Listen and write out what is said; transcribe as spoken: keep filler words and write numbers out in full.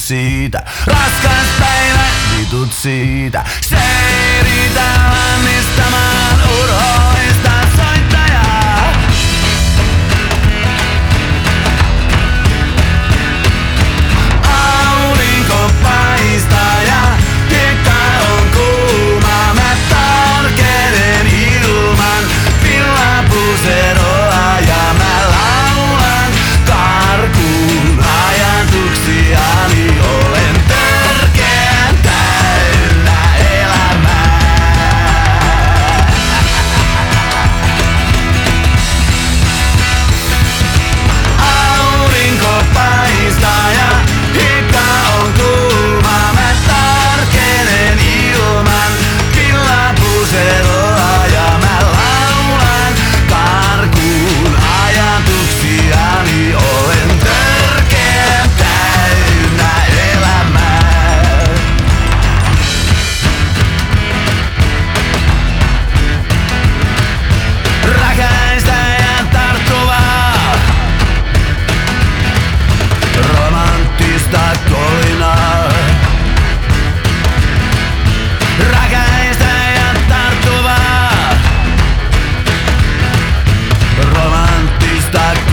siitä. Raskas päivä, vitut siitä. Se ei riitä lannistamaan urhoista soittajaa. Aurinko paistaa ja hiekka on kuuma. Mä tarkenen ilman villapuseroa ja mä laulan karkuun ajatuksiani. Olen törkeän täynnä elämää. Aurinko paistaa ja hiekka on kuuma. Mä tarkenen ilman villapuseroa ja mä laulan karkuun ajatuksiani. Olen törkeän täynnä elämää. Räkäistä ja tarttuvaa, romanttista kolinaa. Räkäistä ja tarttuvaa, romanttista